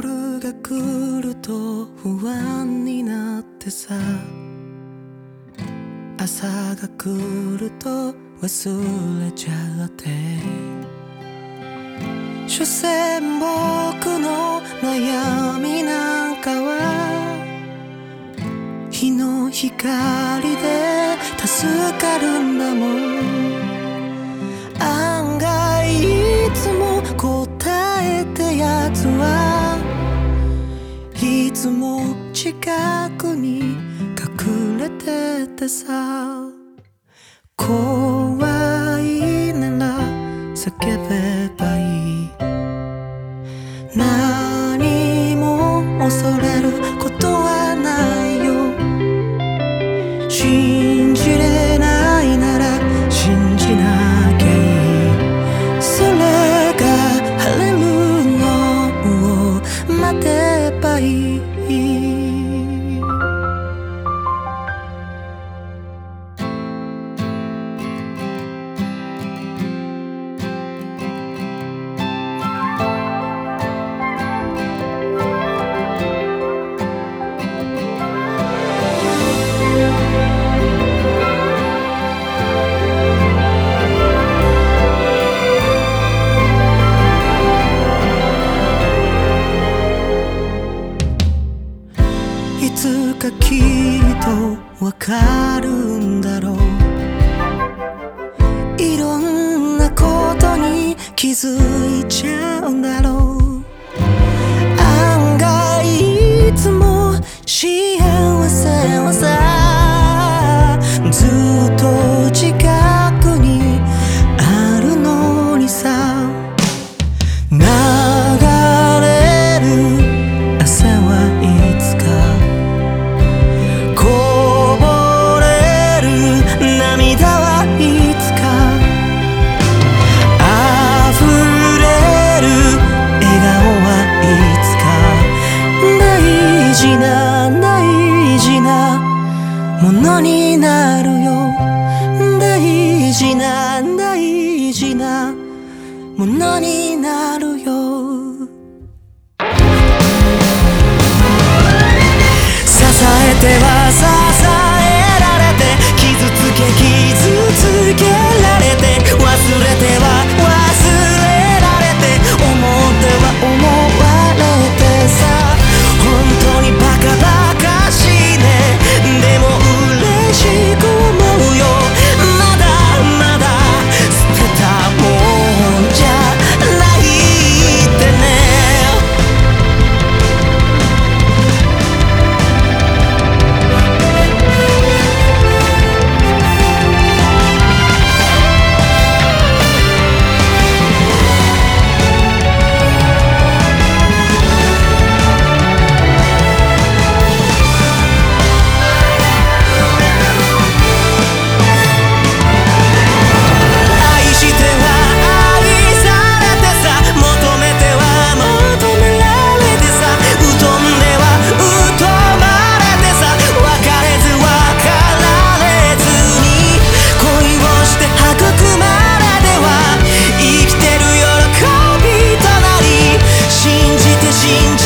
夜が来ると不安になってさ、朝が来ると忘れちゃって、所詮僕の悩みなんかは日の光で助かるんだもん。案外いつも答えってやつはいつも近くに隠れててさ、怖いなら叫べばいい。何も恐れることはないよ。信じれないなら信じなきゃいい。それが晴れるのを待てばいい。いつかきっとわかるんだろう。いろんなことに気づいちゃうんだろう。案外いつも幸せはさ、ずっと近くにあるのにさ。流れる朝はいつか涙はいつか溢れる笑顔はいつか大事な大事なものになるよ。大事な大事なものになるよ。支えては支えられて、傷つけられて、忘れては忘れられて、思っては思われてさ。本当にバカバカしいね。でも嬉しく思うよ。まだまだ捨てたもんじゃないってね。信じ